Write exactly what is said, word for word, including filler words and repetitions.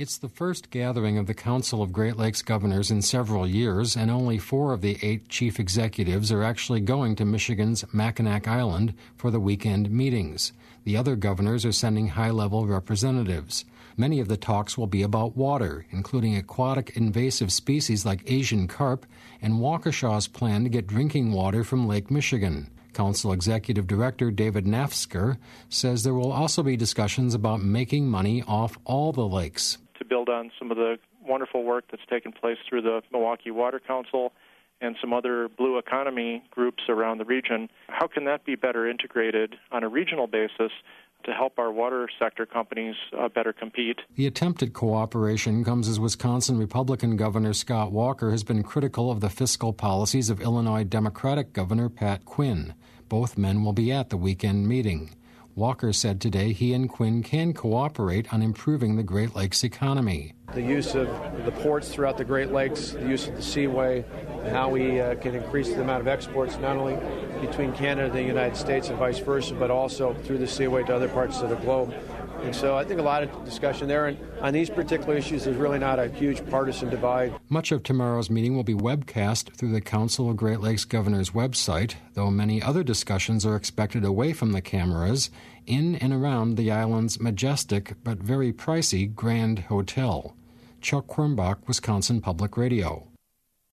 It's the first gathering of the Council of Great Lakes Governors in several years, and only four of the eight chief executives are actually going to Michigan's Mackinac Island for the weekend meetings. The other governors are sending high-level representatives. Many of the talks will be about water, including aquatic invasive species like Asian carp and Waukesha's plan to get drinking water from Lake Michigan. Council Executive Director David Nafsker says there will also be discussions about making money off all the lakes. To build on some of the wonderful work that's taken place through the Milwaukee Water Council and some other blue economy groups around the region, how can that be better integrated on a regional basis to help our water sector companies uh, better compete? The attempt at cooperation comes as Wisconsin Republican Governor Scott Walker has been critical of the fiscal policies of Illinois Democratic Governor Pat Quinn. Both men will be at the weekend meeting. Walker said today he and Quinn can cooperate on improving the Great Lakes economy. The use of the ports throughout the Great Lakes, the use of the Seaway, and how we uh, can increase the amount of exports not only between Canada and the United States and vice versa, but also through the Seaway to other parts of the globe. And so I think a lot of discussion there. And on these particular issues, there's really not a huge partisan divide. Much of tomorrow's meeting will be webcast through the Council of Great Lakes Governors website, though many other discussions are expected away from the cameras in and around the island's majestic but very pricey Grand Hotel. Chuck Quirmbach, Wisconsin Public Radio.